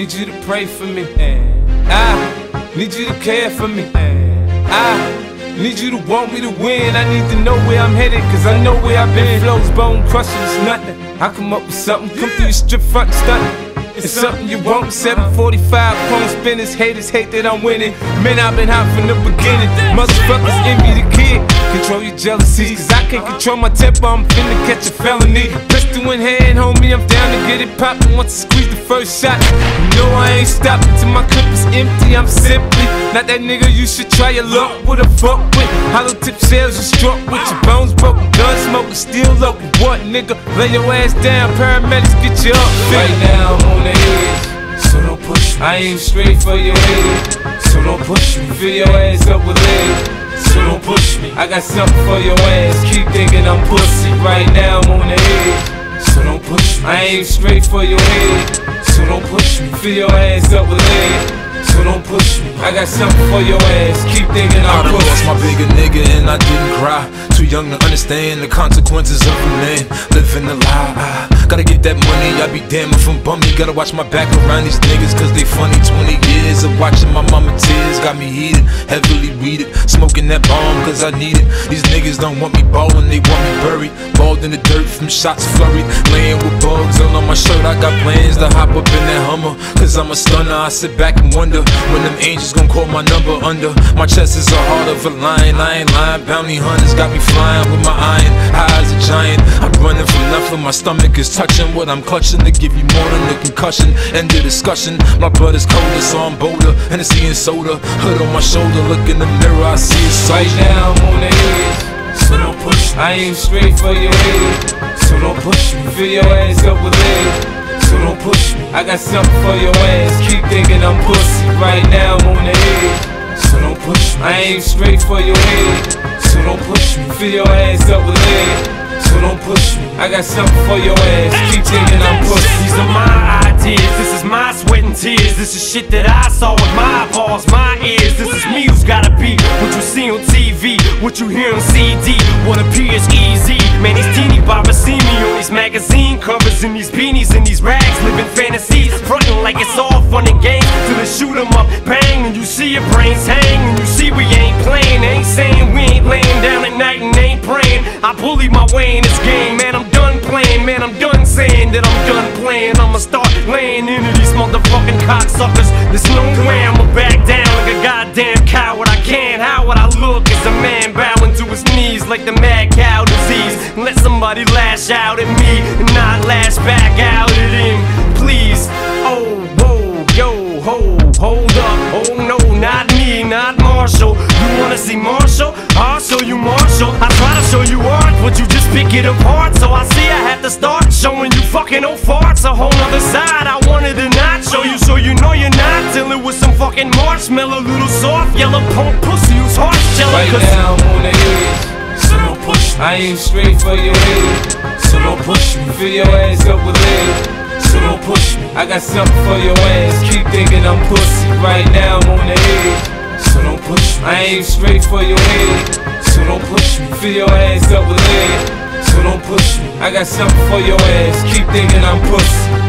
need you to pray for me. I need you to care for me. I need you to want me to win. I need to know where I'm headed, cause I know where I've been. Flows, bone crushing, it's nothing. I come up with something, come through your strip front and stunting. It's something you want. 745 chrome spinners, haters hate that I'm winning. Man, I've been hot from the beginning. Motherfuckers envy the kid. Control your jealousies, cause I can't control my temper. I'm finna catch a felony. Pistol in hand, homie, I'm down to get it poppin'. Once I squeeze the first shot, you know I ain't stopping till my clip is empty. I'm simply not that nigga you should try your luck with a fuck with. Hollow tip shells you struck with, your bones broken, gun smoking, still local. What nigga? Lay your ass down, paramedics get you up. Right now I'm on the edge, so don't push me. I aim straight for your head, so don't push me. Fill your ass up with lead, so don't push me. I got something for your ass, keep thinking I'm pussy. Right now I'm on the edge, so don't push me. I aim straight for your head, so don't push me. Fill your ass up with lead, so don't push me. I got something for your ass, keep thinking I'm pussy. I done lost my bigger nigga and I didn't cry. Too young to understand the consequences of a man living a lie. Gotta get that money, I be damn if I'm bummy. Gotta watch my back around these niggas cause they funny. 20 years of watching my mama tears got me heated, heavily weeded. Smoking that bomb cause I need it. These niggas don't want me ballin', they want me buried. Balled in the dirt from shots flurried. Laying with bugs all on my shirt. I got plans to hop up in that Hummer cause I'm a stunner. I sit back and wonder when them angels gon' call my number under. My chest is a heart of a lion, I ain't lying. Bounty hunters got me flying with my iron, high as a giant. I'm running from nothing, my stomach is touching what I'm clutching to give you more than a concussion. End of discussion, my blood is colder, so I'm bolder. Hennessy and soda, hood on my shoulder. Look in the mirror, I see a soldier. Right now I'm on the edge, so don't push me. I aim straight for your head, so don't push me. Fill your ass up with lead, so don't push me. I got something for your ass, keep thinking I'm pussy. Right now I'm on the edge, so don't push me. I aim straight for your head, so don't push me. Fill your ass up with lead, so don't push me. I got something for your ass, keep thinking I'm pussy. These are my ideas, this is my sweat and tears. This is shit that I saw with my balls, my ears. This is me who's gotta be what you see on TV, what you hear on CD, what appears easy. Man, these teeny boppers see me on these magazine covers, in these beanies, in these rags, living fantasies, frontin' like it's all fun and games till they shoot 'em up, bang, and you see your brains hang, and you see we ain't playing. Ain't saying we ain't laying down at night and ain't praying. I bully my way in this game, man, I'm done playing. Man, I'm done saying that I'm done playing. I'ma start laying into these motherfucking cocksuckers. There's no way I'ma back down like a goddamn coward. I can't, how would I look as a man bowing to his knees like the mad cow disease? Let somebody lash out at me and not lash back out at him, please. Oh, whoa, yo, hold up. Oh no, not me, not Marshall. You wanna see Marshall? I'll show you Marshall. I try to show you art, but you just pick it apart. So I see I have to start showing you fucking old farts. A whole nother side I wanted to not show you, so you know you're not till it was some fucking marshmallow, little soft yellow punk pussy who's heart jello. Right now I'm on the edge, so don't push me. I aim straight for your head, so don't push me. Fill your ass up with lead, so don't push me. I got something for your ass, keep thinking I'm pussy. Right now I'm on the edge, so don't push me. I aim straight for your head, so don't push me. Fill your ass up with lead, so don't push me. I got something for your ass, keep thinking I'm pussy.